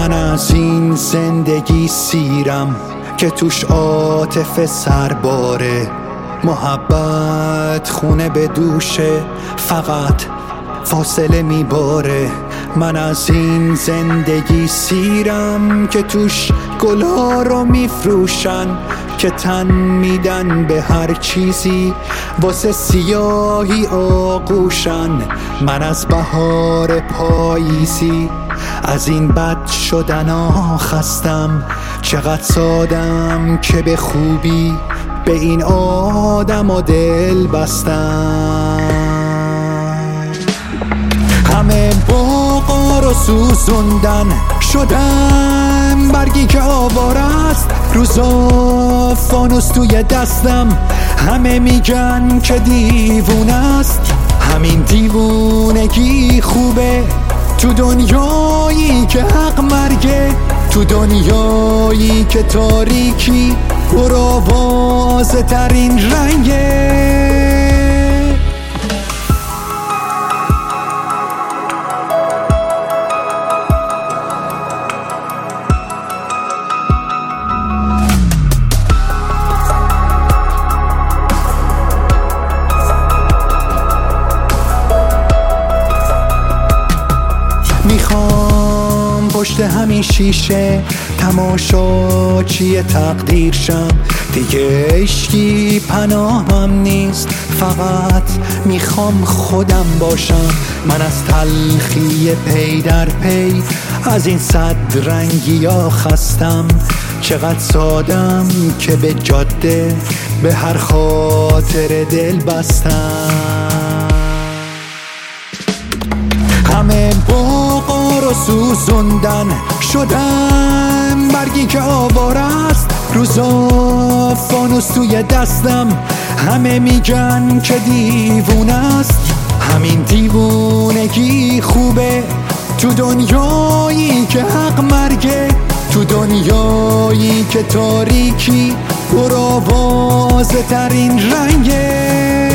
من از این زندگی سیرم که توش عاطفه سرباره، محبت خونه به دوشه، فقط فاصله میباره. من از این زندگی سیرم که توش گلها رو میفروشن، که تن میدن به هر چیزی، واسه سیاهی آغوشن. من از بهار پاییزی، از این بد شدن خستم. چقدر سادم که به خوبی به این آدم و دل بستم. همه باغا رو سوزوندن، شدم برگی که آواره است. روزا فانوس توی دستم، همه میگن که دیوونه است. همین دیوونگی خوبه تو دنیایی که حق مرگه، تو دنیایی که تاریکی پر آوازه ترین رنگه. میخوام پشت همین شیشه تماشاچی تقدیر شم. دیگه عشقی پناهم نیست، فقط میخوام خودم باشم. من از تلخی پی در پی، از این صد رنگی ها خستم. چقدر سادم که به جاده به هر خاطر دل بستم. همه باغا رو سوزوندن، شدم برگی که آواره است. روزا فانوس توی دستم، همه میگن که دیوونه است. همین دیوونگی خوبه تو دنیایی که حق مرگه، تو دنیایی که تاریکی پر آوازه ترین رنگه.